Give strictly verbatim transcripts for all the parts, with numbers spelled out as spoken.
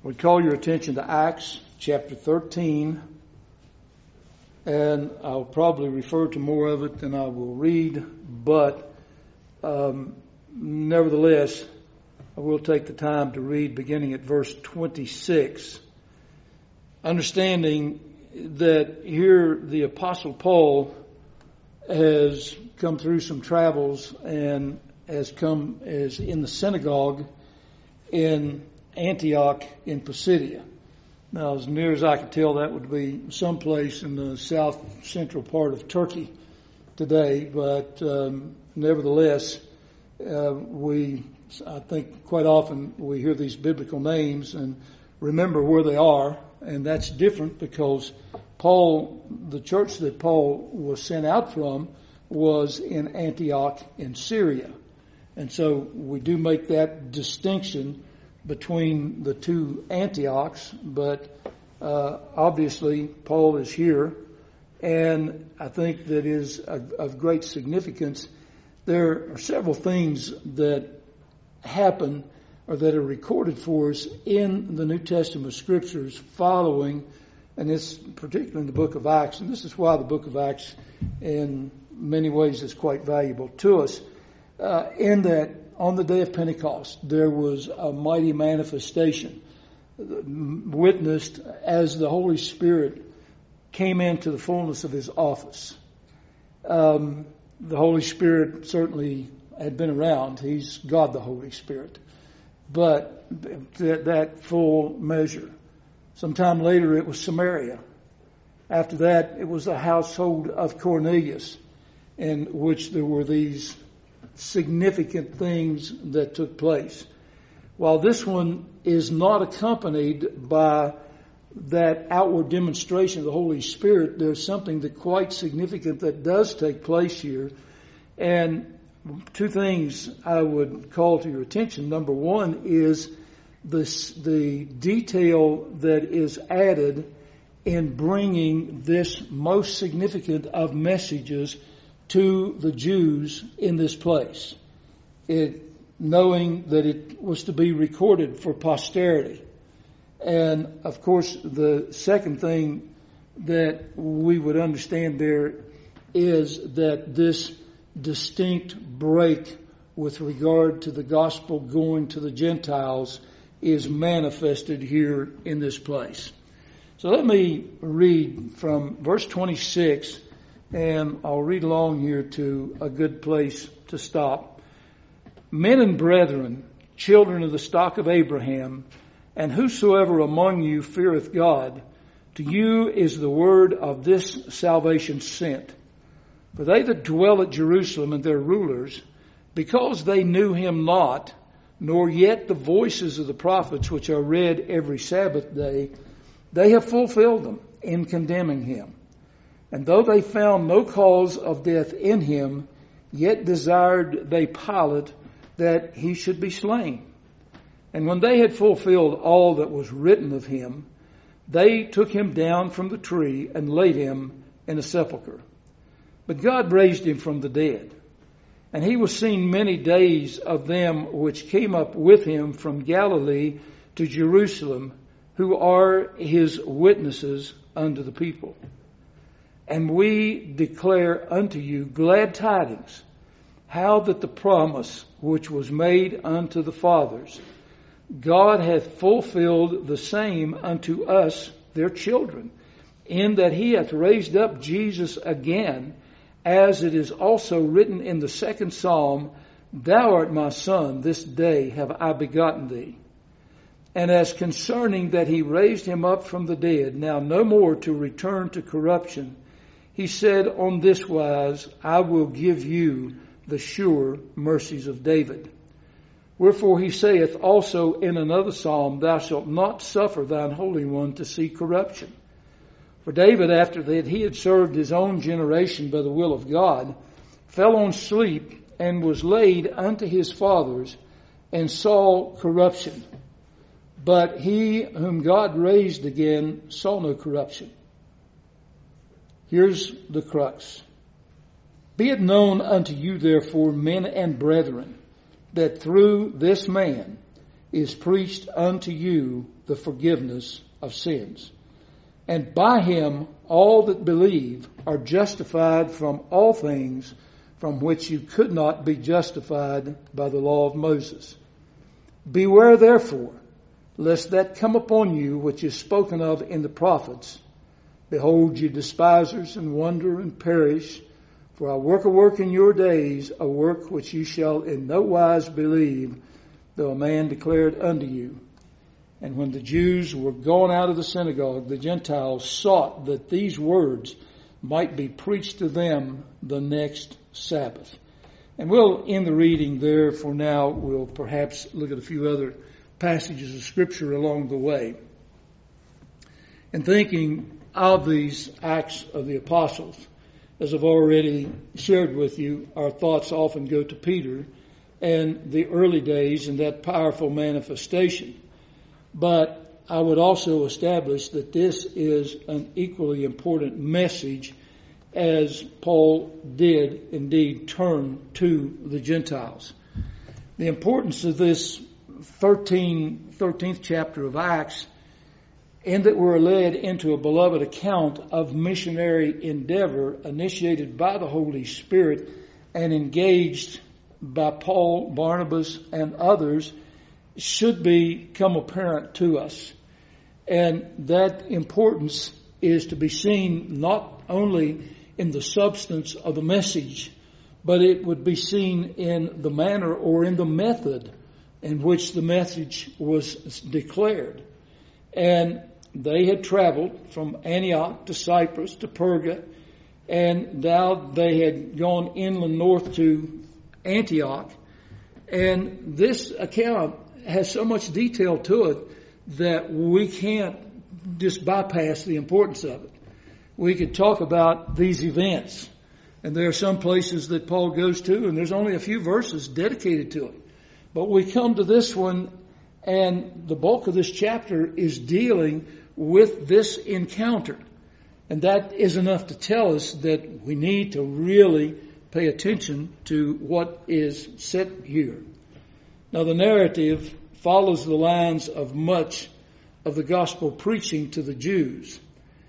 would call your attention to Acts chapter thirteen, and I'll probably refer to more of it than I will read, but um, nevertheless, I will take the time to read beginning at verse twenty-six, understanding that here the Apostle Paul has come through some travels and has come as in the synagogue in Antioch in Pisidia. Now, as near as I can tell, that would be someplace in the south central part of Turkey today, but um, nevertheless, uh, we, I think quite often we hear these biblical names and remember where they are, and that's different because Paul, the church that Paul was sent out from was in Antioch in Syria. And so we do make that distinction between the two Antiochs, but uh, obviously Paul is here, and I think that is of, of great significance. There are several things that happen or that are recorded for us in the New Testament scriptures following, and it's particularly in the book of Acts, and this is why the book of Acts in many ways is quite valuable to us, uh, in that on the day of Pentecost, there was a mighty manifestation witnessed as the Holy Spirit came into the fullness of His office. Um, the Holy Spirit certainly had been around. He's God the Holy Spirit. But that, that full measure. Sometime later it was Samaria. After that it was the household of Cornelius, in which there were these significant things that took place. While this one is not accompanied by that outward demonstration of the Holy Spirit, there's something that quite significant that does take place here. And two things I would call to your attention. Number one is this, the detail that is added in bringing this most significant of messages to the Jews in this place, it, knowing that it was to be recorded for posterity. And of course, the second thing that we would understand there is that this distinct break with regard to the gospel going to the Gentiles is manifested here in this place. So let me read from verse twenty-six, and I'll read along here to a good place to stop. Men and brethren, children of the stock of Abraham, and whosoever among you feareth God, to you is the word of this salvation sent. For they that dwell at Jerusalem and their rulers, because they knew him not, nor yet the voices of the prophets which are read every Sabbath day, they have fulfilled them in condemning him. And though they found no cause of death in him, yet desired they Pilate that he should be slain. And when they had fulfilled all that was written of him, they took him down from the tree and laid him in a sepulchre. But God raised him from the dead. And he was seen many days of them which came up with him from Galilee to Jerusalem, who are his witnesses unto the people. And we declare unto you glad tidings, how that the promise which was made unto the fathers, God hath fulfilled the same unto us, their children, in that he hath raised up Jesus again, as it is also written in the second psalm, Thou art my son, this day have I begotten thee. And as concerning that he raised him up from the dead, now no more to return to corruption, he said on this wise, I will give you the sure mercies of David. Wherefore he saith also in another psalm, Thou shalt not suffer thine Holy One to see corruption. For David, after that he had served his own generation by the will of God, fell on sleep and was laid unto his fathers and saw corruption. But he whom God raised again saw no corruption. Here's the crux. Be it known unto you, therefore, men and brethren, that through this man is preached unto you the forgiveness of sins. And by him all that believe are justified from all things from which you could not be justified by the law of Moses. Beware therefore, lest that come upon you which is spoken of in the prophets. Behold, you despisers, and wonder and perish. For I work a work in your days, a work which you shall in no wise believe, though a man declared unto you. And when the Jews were gone out of the synagogue, the Gentiles sought that these words might be preached to them the next Sabbath. And we'll end the reading there for now. We'll perhaps look at a few other passages of Scripture along the way. In thinking of these Acts of the Apostles, as I've already shared with you, our thoughts often go to Peter and the early days and that powerful manifestation. But I would also establish that this is an equally important message, as Paul did indeed turn to the Gentiles. The importance of this thirteenth chapter of Acts, in that we're led into a beloved account of missionary endeavor initiated by the Holy Spirit and engaged by Paul, Barnabas, and others, should become apparent to us. And that importance is to be seen not only in the substance of the message, but it would be seen in the manner or in the method in which the message was declared. And they had traveled from Antioch to Cyprus to Perga, and now they had gone inland north to Antioch. And this account has so much detail to it that we can't just bypass the importance of it. We could talk about these events, and there are some places that Paul goes to, and there's only a few verses dedicated to it. But we come to this one, and the bulk of this chapter is dealing with this encounter. And that is enough to tell us that we need to really pay attention to what is said here. Now, the narrative follows the lines of much of the gospel preaching to the Jews,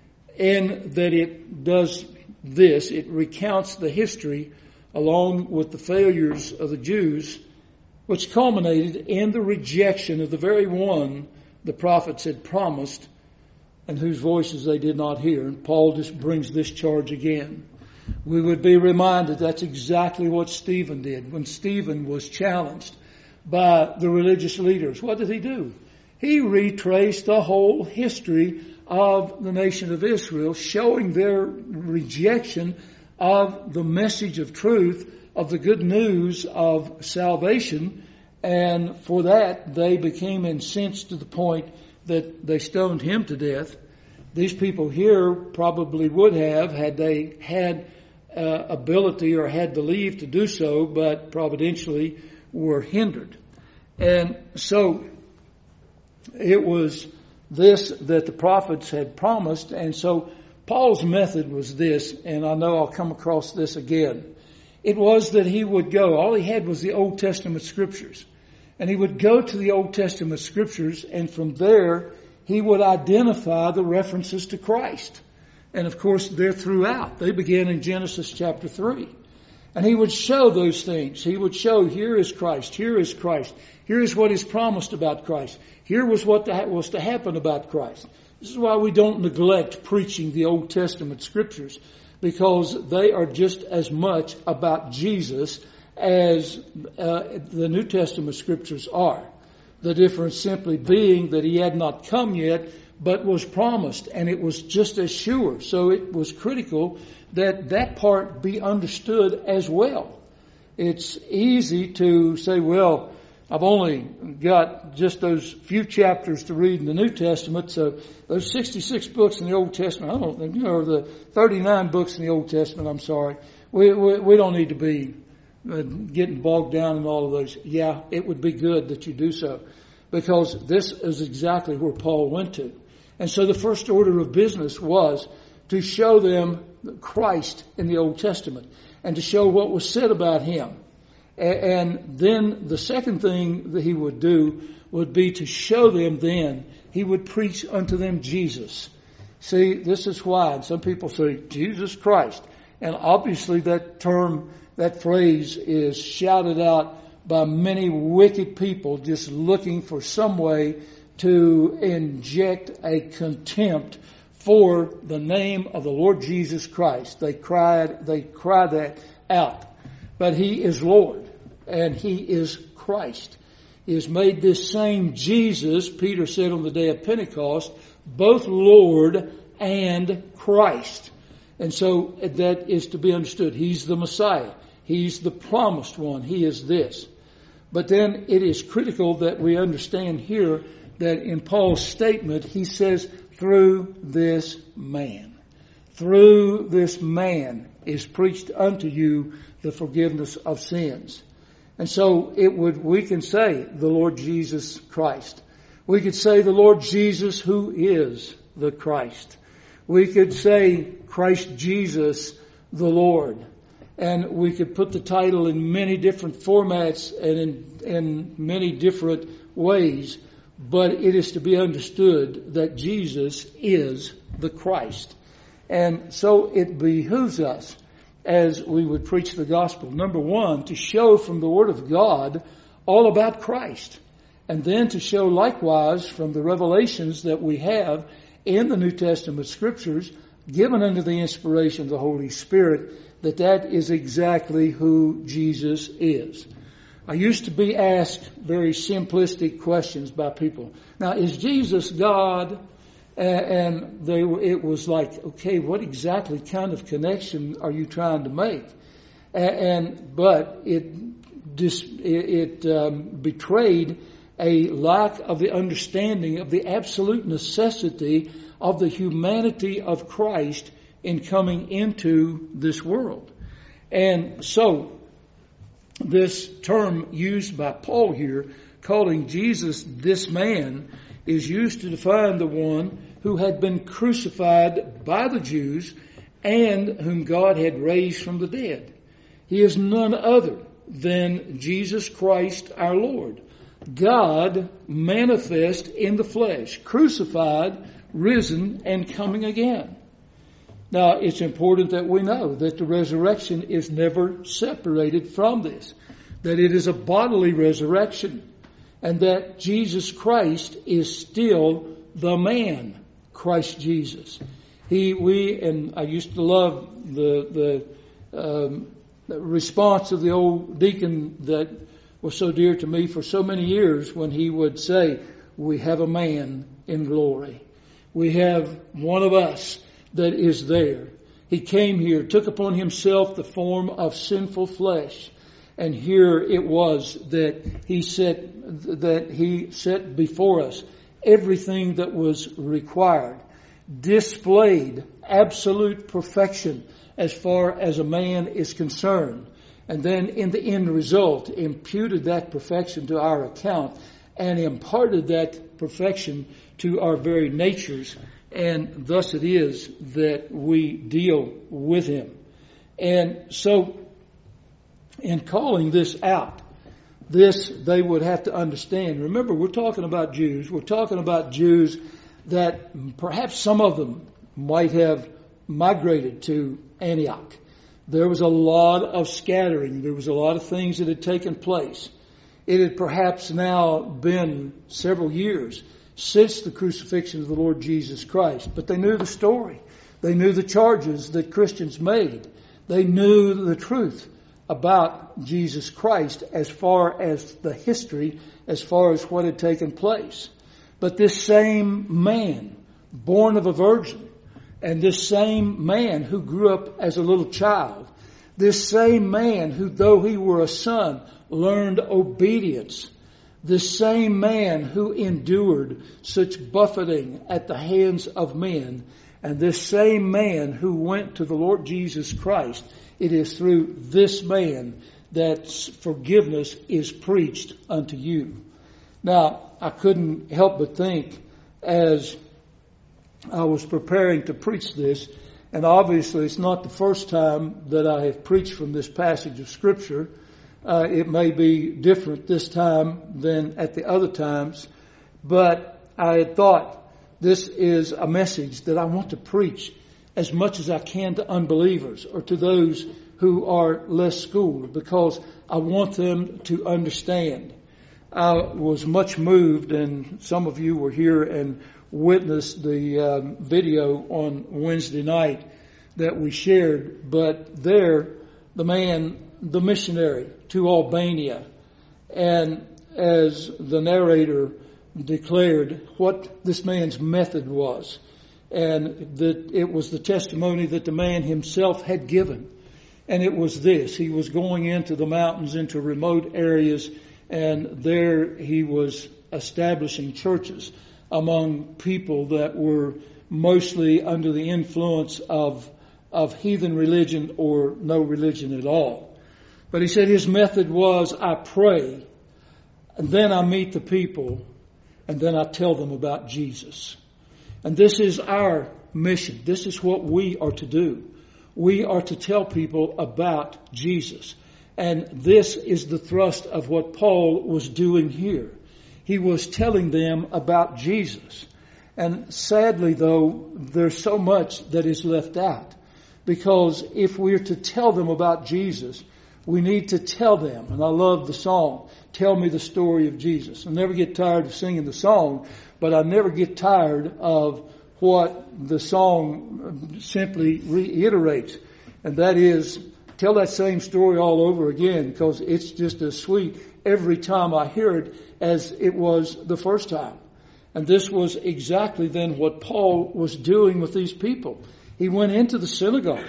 in that it does this. It recounts the history along with the failures of the Jews, which culminated in the rejection of the very one the prophets had promised and whose voices they did not hear. And Paul just brings this charge again. We would be reminded that's exactly what Stephen did when Stephen was challenged by the religious leaders. What did he do? He retraced the whole history of the nation of Israel, showing their rejection of the message of truth, of the good news of salvation. And for that, they became incensed to the point that they stoned him to death. These people here probably would have, had they had uh, ability or had the leave to do so, but providentially were hindered. And so it was this that the prophets had promised. And so Paul's method was this, and I know I'll come across this again. It was that he would go, all he had was the Old Testament scriptures. And he would go to the Old Testament scriptures, and from there he would identify the references to Christ. And of course, they're throughout. They begin in Genesis chapter three. And he would show those things. He would show, here is Christ, here is Christ, here is what is promised about Christ, here was what was to happen about Christ. This is why we don't neglect preaching the Old Testament scriptures, because they are just as much about Jesus as uh, the New Testament scriptures are. The difference simply being that he had not come yet, but was promised, and it was just as sure. So it was critical that that part be understood as well. It's easy to say, well, I've only got just those few chapters to read in the New Testament, so those sixty-six books in the Old Testament, I don't, you know, or the thirty-nine books in the Old Testament, I'm sorry, we, we, we don't need to be getting bogged down in all of those. Yeah, it would be good that you do so, because this is exactly where Paul went to. And so the first order of business was to show them Christ in the Old Testament and to show what was said about him. And then the second thing that he would do would be to show them then, he would preach unto them Jesus. See, this is why some people say, Jesus Christ. And obviously that term, that phrase is shouted out by many wicked people just looking for some way to inject a contempt for the name of the Lord Jesus Christ. They cried, they cry that out. But he is Lord and he is Christ. He has made this same Jesus, Peter said on the day of Pentecost, both Lord and Christ. And so that is to be understood. He's the Messiah. He's the promised one. He is this. But then it is critical that we understand here that in Paul's statement, he says, through this man. Through this man is preached unto you the forgiveness of sins. And so it would, we can say the Lord Jesus Christ. We could say the Lord Jesus who is the Christ. We could say Christ Jesus the Lord. And we could put the title in many different formats and in, in many different ways. But it is to be understood that Jesus is the Christ. And so it behooves us as we would preach the gospel, number one, to show from the Word of God all about Christ. And then to show likewise from the revelations that we have in the New Testament Scriptures, given under the inspiration of the Holy Spirit, that that is exactly who Jesus is. I used to be asked very simplistic questions by people. Now, is Jesus God? And they, it was like, okay, what exactly kind of connection are you trying to make? And but it dis, it, it um, betrayed a lack of the understanding of the absolute necessity of the humanity of Christ in coming into this world. And so this term used by Paul here, calling Jesus this man, is used to define the one who had been crucified by the Jews and whom God had raised from the dead. He is none other than Jesus Christ our Lord, God manifest in the flesh, crucified, risen, and coming again. Now, it's important that we know that the resurrection is never separated from this, that it is a bodily resurrection, and that Jesus Christ is still the man, Christ Jesus. He, we, and I used to love the the, um, the response of the old deacon that was so dear to me for so many years when he would say, "We have a man in glory. We have one of us that is there. He came here, took upon himself the form of sinful flesh." And here it was that he set, that he set before us everything that was required, displayed absolute perfection as far as a man is concerned. And then in the end result, imputed that perfection to our account and imparted that perfection to our very natures. And thus it is that we deal with him. And so in calling this out, this they would have to understand. Remember, we're talking about Jews. We're talking about Jews that perhaps some of them might have migrated to Antioch. There was a lot of scattering. There was a lot of things that had taken place. It had perhaps now been several years since the crucifixion of the Lord Jesus Christ. But they knew the story. They knew the charges that Christians made. They knew the truth about Jesus Christ as far as the history, as far as what had taken place. But this same man, born of a virgin, and this same man who grew up as a little child, this same man who, though he were a son, learned obedience, this same man who endured such buffeting at the hands of men, and this same man who went to the Lord Jesus Christ, it is through this man that forgiveness is preached unto you. Now, I couldn't help but think as I was preparing to preach this, and obviously it's not the first time that I have preached from this passage of Scripture. Uh, it may be different this time than at the other times, but I had thought this is a message that I want to preach as much as I can to unbelievers or to those who are less schooled, because I want them to understand. I was much moved, and some of you were here and witnessed the um, video on Wednesday night that we shared, but there, the man, the missionary to Albania, and as the narrator declared what this man's method was, and that it was the testimony that the man himself had given. And it was this: he was going into the mountains, into remote areas, and there he was establishing churches among people that were mostly under the influence of of heathen religion or no religion at all. But he said his method was, I pray, and then I meet the people, and then I tell them about Jesus. And this is our mission. This is what we are to do. We are to tell people about Jesus. And this is the thrust of what Paul was doing here. He was telling them about Jesus. And sadly, though, there's so much that is left out. Because if we're to tell them about Jesus, we need to tell them. And I love the song, Tell Me the Story of Jesus. I never get tired of singing the song, but I never get tired of what the song simply reiterates. And that is, tell that same story all over again, because it's just as sweet every time I hear it as it was the first time. And this was exactly then what Paul was doing with these people. He went into the synagogue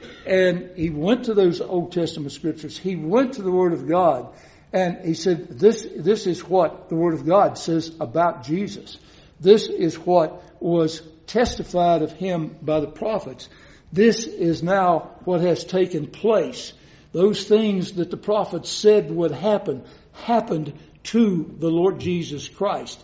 and he went to those Old Testament scriptures. He went to the Word of God and he said, this, this is what the Word of God says about Jesus. This is what was testified of him by the prophets. This is now what has taken place. Those things that the prophets said would happen, happened to the Lord Jesus Christ,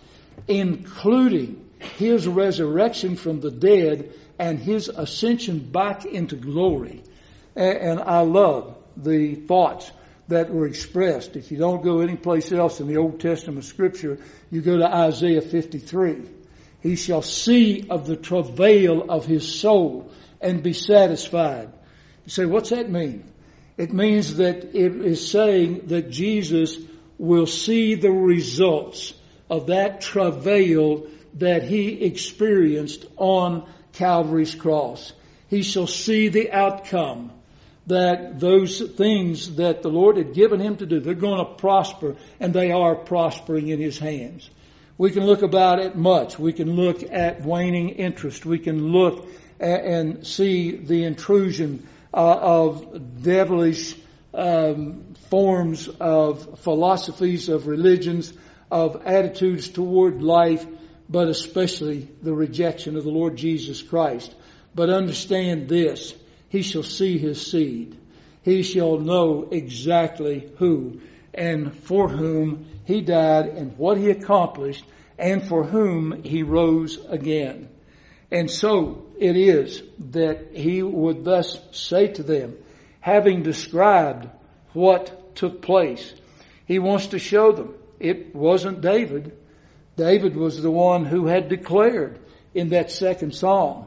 including his resurrection from the dead and his ascension back into glory. And I love the thoughts that were expressed. If you don't go anyplace else in the Old Testament scripture, you go to Isaiah fifty-three. He shall see of the travail of his soul and be satisfied. You say, what's that mean? It means that it is saying that Jesus will see the results of that travail that he experienced on Calvary's cross. He shall see the outcome, that those things that the Lord had given him to do, they're going to prosper, and they are prospering in his hands. We can look about it much. We can look at waning interest. We can look at, and see the intrusion uh, of devilish um, forms of philosophies, of religions, of attitudes toward life, but especially the rejection of the Lord Jesus Christ. But understand this: he shall see his seed. He shall know exactly who and for whom he died and what he accomplished and for whom he rose again. And so it is that he would thus say to them, having described what took place, he wants to show them it wasn't David. David was the one who had declared in that second psalm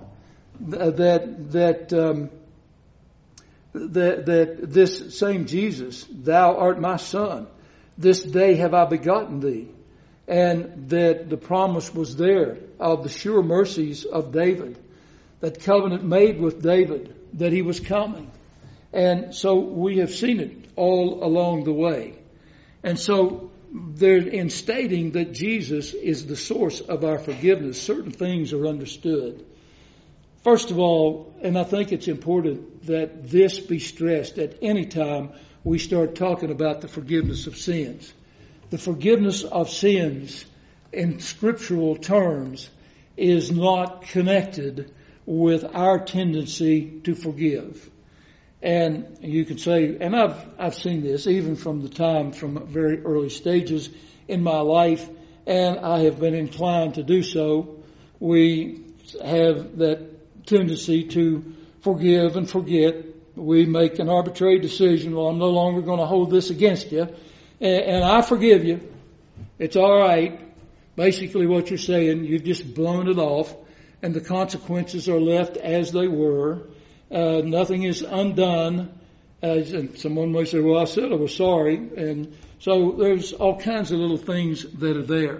that that um, that that this same Jesus, thou art my son, this day have I begotten thee, and that the promise was there of the sure mercies of David, that covenant made with David, that he was coming. And so we have seen it all along the way. And so there, in stating that Jesus is the source of our forgiveness, certain things are understood. First of all, and I think it's important that this be stressed at any time we start talking about the forgiveness of sins. The forgiveness of sins in scriptural terms is not connected with our tendency to forgive. And you can say, and I've I've seen this even from the time, from very early stages in my life, and I have been inclined to do so. We have that tendency to forgive and forget we make an arbitrary decision. Well, I'm no longer going to hold this against you, and, and I forgive you. It's all right. Basically what you're saying, you've just blown it off, and the consequences are left as they were. Uh, nothing is undone. Uh, and someone may say, well, I said I was sorry. And so there's all kinds of little things that are there.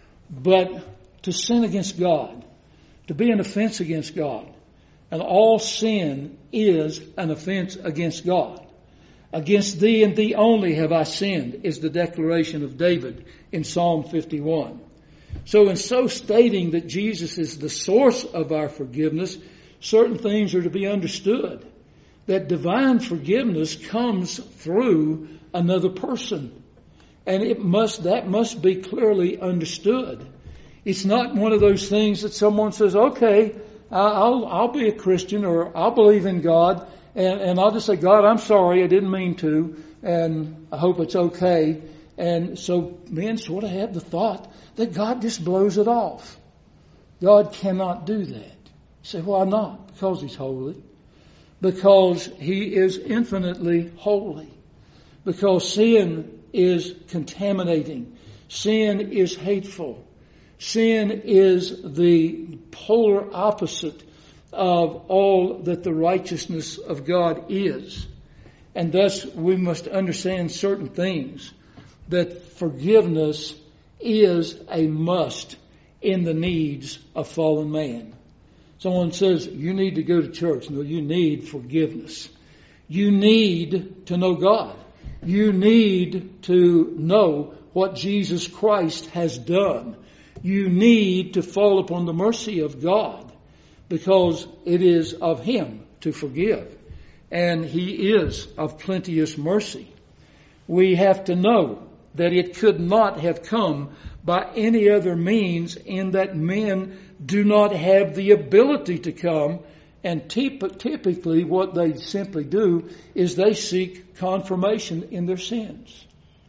But to sin against God, to be an offense against God, and all sin is an offense against God. Against thee and thee only have I sinned, is the declaration of David in Psalm fifty-one. So in so stating that Jesus is the source of our forgiveness, certain things are to be understood. That divine forgiveness comes through another person. And it must, that must be clearly understood. It's not one of those things that someone says, okay, I'll, I'll be a Christian, or I'll believe in God, and, and I'll just say, God, I'm sorry, I didn't mean to, and I hope it's okay. And so men sort of have the thought that God just blows it off. God cannot do that. You say, why not? Because He's holy. Because He is infinitely holy. Because sin is contaminating. Sin is hateful. Sin is the polar opposite of all that the righteousness of God is. And thus we must understand certain things. That forgiveness is a must in the needs of fallen man. Someone says, you need to go to church. No, you need forgiveness. You need to know God. You need to know what Jesus Christ has done. You need to fall upon the mercy of God, because it is of Him to forgive. And He is of plenteous mercy. We have to know that it could not have come by any other means, in that men do not have the ability to come. And typically what they simply do is they seek confirmation in their sins.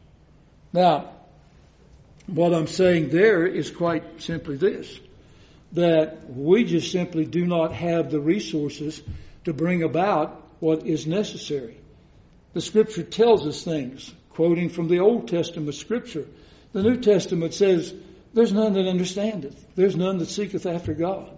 Now, what I'm saying there is quite simply this, that we just simply do not have the resources to bring about what is necessary. The Scripture tells us things, quoting from the Old Testament Scripture. The New Testament says, there's none that understandeth. There's none that seeketh after God.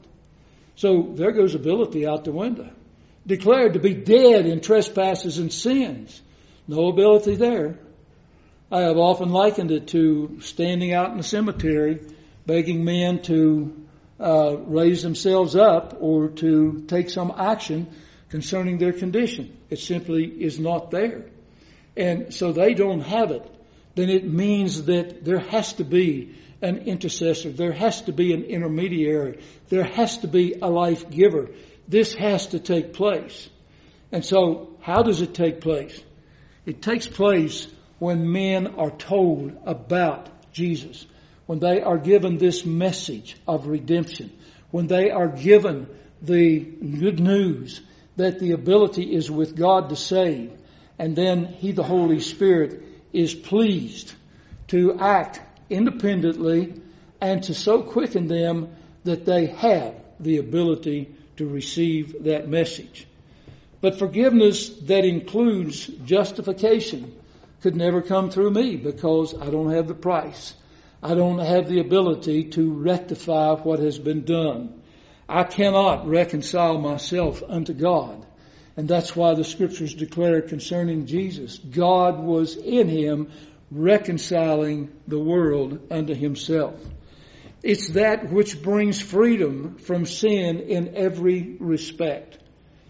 So there goes ability out the window. Declared to be dead in trespasses and sins. No ability there. I have often likened it to standing out in the cemetery, begging men to uh, raise themselves up or to take some action concerning their condition. It simply is not there. And so they don't have it. Then it means that there has to be an intercessor. There has to be an intermediary. There has to be a life giver. This has to take place. And so how does it take place? It takes place when men are told about Jesus, when they are given this message of redemption, when they are given the good news that the ability is with God to save, and then He, the Holy Spirit, is pleased to act independently and to so quicken them that they have the ability to receive that message. But forgiveness that includes justification could never come through me, because I don't have the price. I don't have the ability to rectify what has been done. I cannot reconcile myself unto God. And that's why the Scriptures declare concerning Jesus, God was in Him reconciling the world unto Himself. It's that which brings freedom from sin in every respect.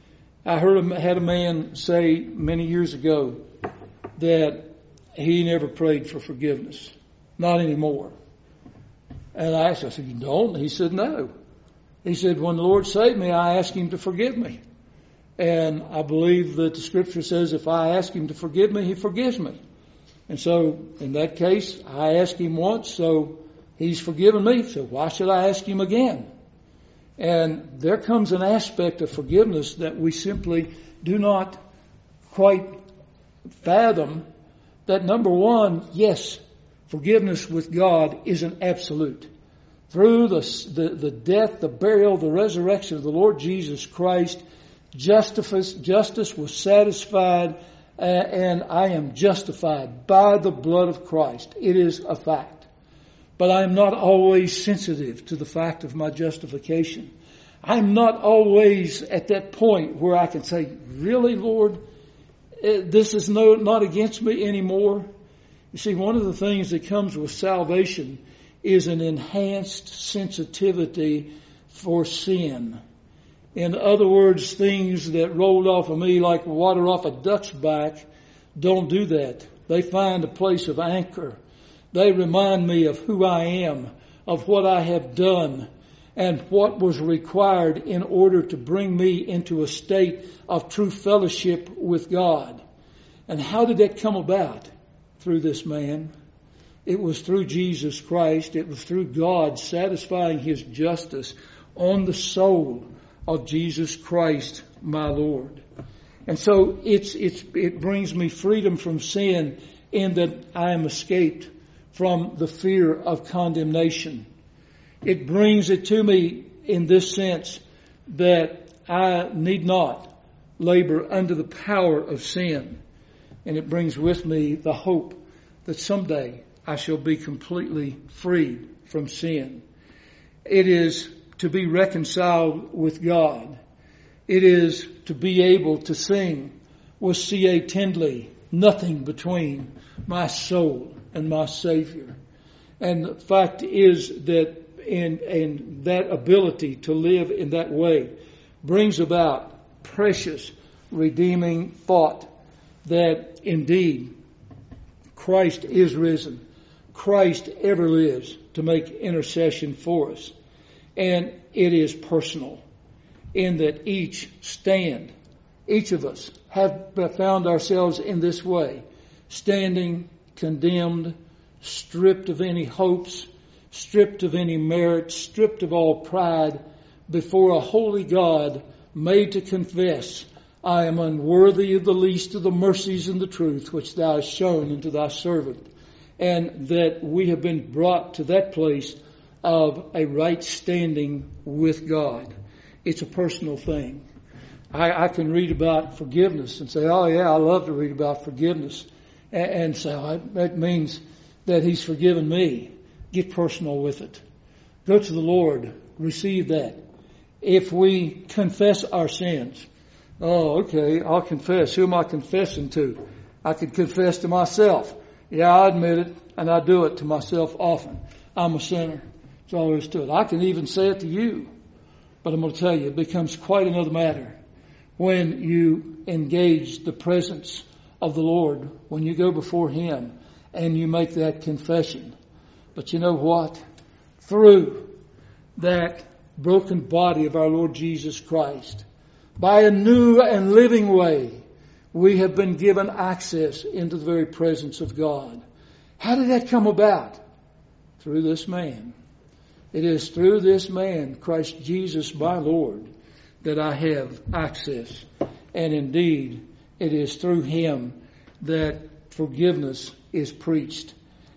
I heard had a man say many years ago that he never prayed for forgiveness. Not anymore. And I asked, I said, you don't? He said, no. He said, when the Lord saved me, I asked Him to forgive me. And I believe that the Scripture says if I ask Him to forgive me, He forgives me. And so in that case, I asked Him once, so He's forgiven me. So why should I ask Him again? And there comes an aspect of forgiveness that we simply do not quite fathom. That number one, yes, forgiveness with God is an absolute. Through the, the, the death, the burial, the resurrection of the Lord Jesus Christ, Justice, justice was satisfied, uh, and I am justified by the blood of Christ. It is a fact. But I am not always sensitive to the fact of my justification. I'm not always at that point where I can say, really, Lord, this is no, not against me anymore. You see, one of the things that comes with salvation is an enhanced sensitivity for sin. In other words, things that rolled off of me like water off a duck's back don't do that. They find a place of anchor. They remind me of who I am, of what I have done, and what was required in order to bring me into a state of true fellowship with God. And how did that come about? Through this man. It was through Jesus Christ. It was through God satisfying His justice on the soul of Jesus Christ, my Lord. And so it's, it's, it brings me freedom from sin in that I am escaped from the fear of condemnation. It brings it to me in this sense that I need not labor under the power of sin. And it brings with me the hope that someday I shall be completely freed from sin. It is to be reconciled with God. It is to be able to sing with C A Tindley, nothing between my soul and my Savior. And the fact is that in, in that ability to live in that way brings about precious redeeming thought that indeed Christ is risen. Christ ever lives to make intercession for us. And it is personal in that each stand, each of us have found ourselves in this way, standing condemned, stripped of any hopes, stripped of any merit, stripped of all pride before a holy God, made to confess, I am unworthy of the least of the mercies and the truth which Thou hast shown unto Thy servant. And that we have been brought to that place of a right standing with God. It's a personal thing. I, I can read about forgiveness and say, oh yeah, I love to read about forgiveness. And, and say, oh, that means that He's forgiven me. Get personal with it. Go to the Lord. Receive that. If we confess our sins, oh, okay, I'll confess. Who am I confessing to? I could confess to myself. Yeah, I admit it, and I do it to myself often. I'm a sinner. That's all there is to it. I can even say it to you. But I'm going to tell you, it becomes quite another matter when you engage the presence of the Lord, when you go before Him and you make that confession. But you know what? Through that broken body of our Lord Jesus Christ, by a new and living way, we have been given access into the very presence of God. How did that come about? Through this man. It is through this man, Christ Jesus my Lord, that I have access. And indeed, it is through Him that forgiveness is preached.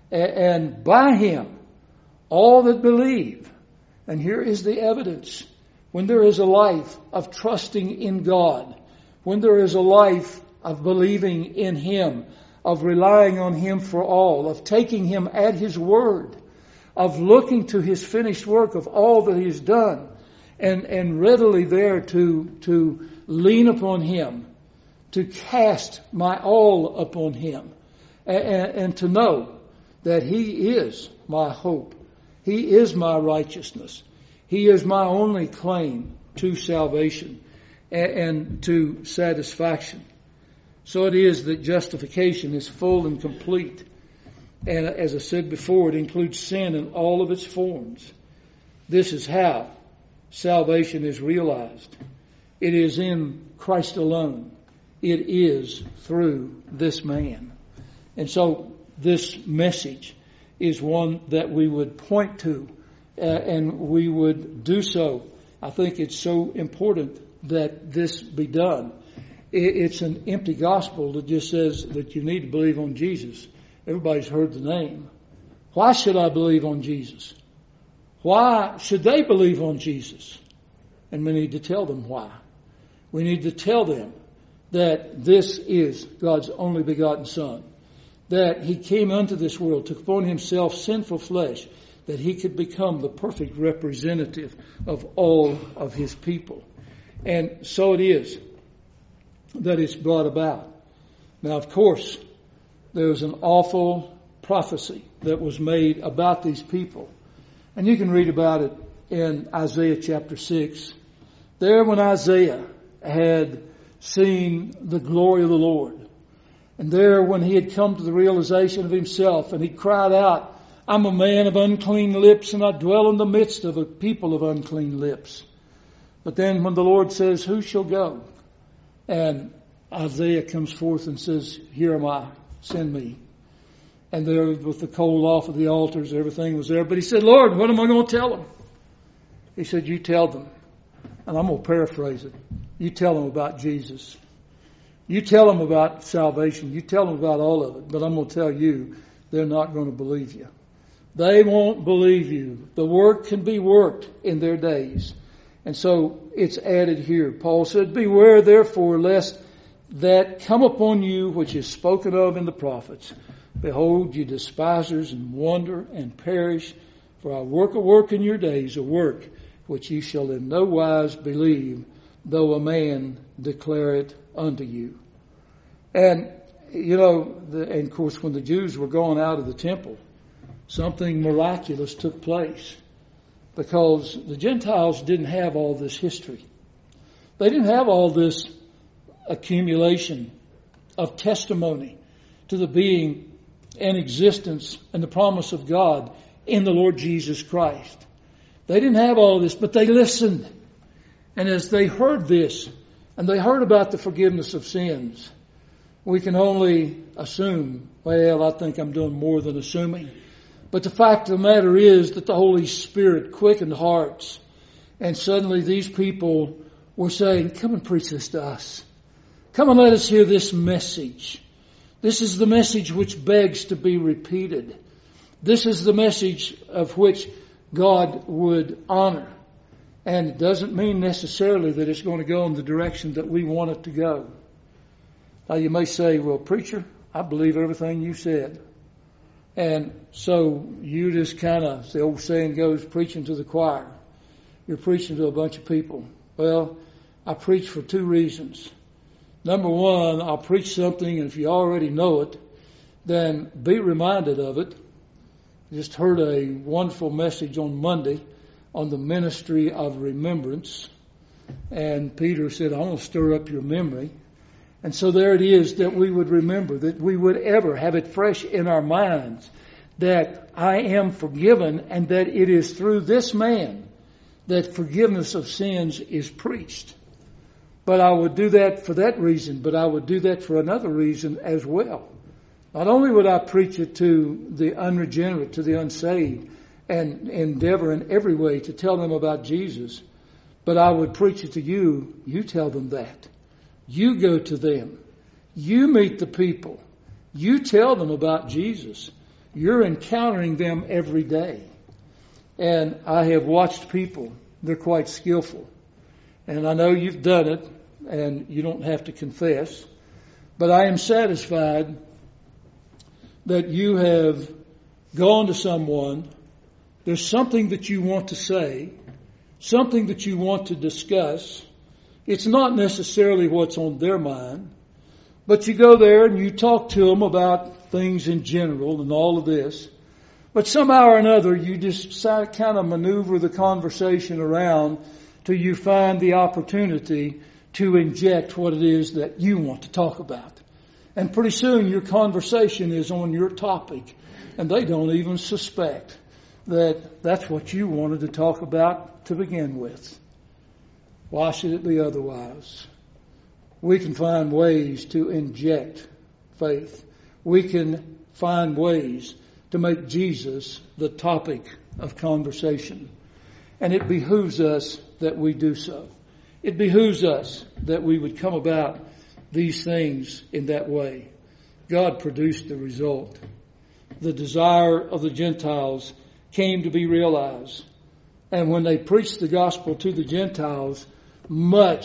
And by Him, all that believe. And here is the evidence. When there is a life of trusting in God, when there is a life of believing in Him, of relying on Him for all, of taking Him at His word, of looking to His finished work of all that He has done, and, and readily there to, to lean upon Him, to cast my all upon Him, and, and to know that He is my hope. He is my righteousness. He is my only claim to salvation and, and to satisfaction. So it is that justification is full and complete. And as I said before, it includes sin in all of its forms. This is how salvation is realized. It is in Christ alone. It is through this man. And so this message is one that we would point to, uh, and we would do so. I think it's so important that this be done. It, it's an empty gospel that just says that you need to believe on Jesus. Everybody's heard the name. Why should I believe on Jesus? Why should they believe on Jesus? And we need to tell them why. We need to tell them that this is God's only begotten Son, that He came unto this world, took upon Himself sinful flesh, that He could become the perfect representative of all of His people. And so it is that it's brought about. Now, of course, there was an awful prophecy that was made about these people. And you can read about it in Isaiah chapter six. There when Isaiah had seen the glory of the Lord, and there when he had come to the realization of himself, and he cried out, I'm a man of unclean lips, and I dwell in the midst of a people of unclean lips. But then when the Lord says, who shall go? And Isaiah comes forth and says, here am I, send me. And there with the coal off of the altars, everything was there. But he said, Lord, what am I going to tell them? He said, you tell them. And I'm going to paraphrase it. You tell them about Jesus. You tell them about salvation. You tell them about all of it. But I'm going to tell you, they're not going to believe you. They won't believe you. The work can be worked in their days. And so it's added here. Paul said, beware therefore lest that come upon you which is spoken of in the prophets. Behold, you despisers, and wonder and perish. For I work a work in your days, a work which ye shall in no wise believe, though a man declare it unto you. And, you know, the, and of course, when the Jews were going out of the temple, something miraculous took place. Because the Gentiles didn't have all this history. They didn't have all this accumulation of testimony to the being and existence and the promise of God in the Lord Jesus Christ. They didn't have all this, but they listened. And as they heard this, and they heard about the forgiveness of sins, we can only assume, well, I think I'm doing more than assuming. But the fact of the matter is that the Holy Spirit quickened hearts. And suddenly these people were saying, come and preach this to us. Come and let us hear this message. This is the message which begs to be repeated. This is the message of which God would honor. And it doesn't mean necessarily that it's going to go in the direction that we want it to go. Now you may say, well, preacher, I believe everything you said. And so you just kind of, as the old saying goes, preaching to the choir. You're preaching to a bunch of people. Well, I preach for two reasons. Number one, I'll preach something, and if you already know it, then be reminded of it. I just heard a wonderful message on Monday on the ministry of remembrance. And Peter said, I want to stir up your memory. And so there it is that we would remember, that we would ever have it fresh in our minds, that I am forgiven, and that it is through this man that forgiveness of sins is preached. But I would do that for that reason, but I would do that for another reason as well. Not only would I preach it to the unregenerate, to the unsaved, and endeavor in every way to tell them about Jesus, but I would preach it to you. You tell them that. You go to them. You meet the people. You tell them about Jesus. You're encountering them every day. And I have watched people. They're quite skillful. And I know you've done it, and you don't have to confess. But I am satisfied that you have gone to someone. There's something that you want to say, something that you want to discuss. It's not necessarily what's on their mind, but you go there and you talk to them about things in general and all of this. But somehow or another, you just kind of maneuver the conversation around till you find the opportunity to inject what it is that you want to talk about. And pretty soon your conversation is on your topic, and they don't even suspect that that's what you wanted to talk about to begin with. Why should it be otherwise? We can find ways to inject faith. We can find ways to make Jesus the topic of conversation. And it behooves us that we do so. It behooves us that we would come about these things in that way. God produced the result. The desire of the Gentiles came to be realized. And when they preached the gospel to the Gentiles, much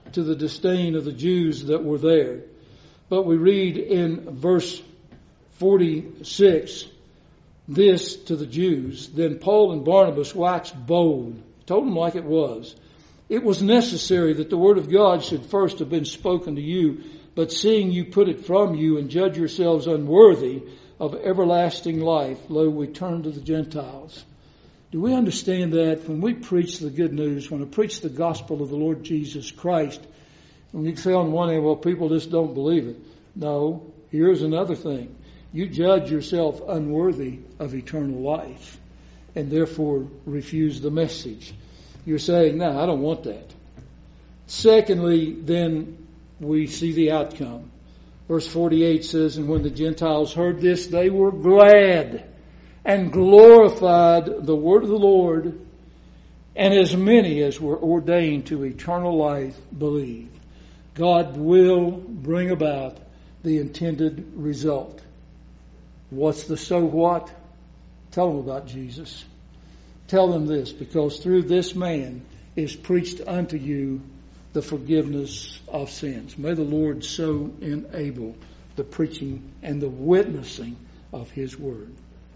to the disdain of the Jews that were there. But we read in verse forty-six, this to the Jews, then Paul and Barnabas waxed bold, told them like it was. It was necessary that the word of God should first have been spoken to you, but seeing you put it from you and judge yourselves unworthy of everlasting life, lo, we turn to the Gentiles. Do we understand that when we preach the good news, when I preach the gospel of the Lord Jesus Christ, and you say on one hand, well, people just don't believe it. No, here's another thing. You judge yourself unworthy of eternal life and therefore refuse the message. You're saying, no, I don't want that. Secondly, then we see the outcome. Verse forty-eight says, and when the Gentiles heard this, they were glad and glorified the word of the Lord, and as many as were ordained to eternal life believed. God will bring about the intended result. What's the so what? Tell them about Jesus. Tell them this, because through this man is preached unto you the forgiveness of sins. May the Lord so enable the preaching and the witnessing of His word.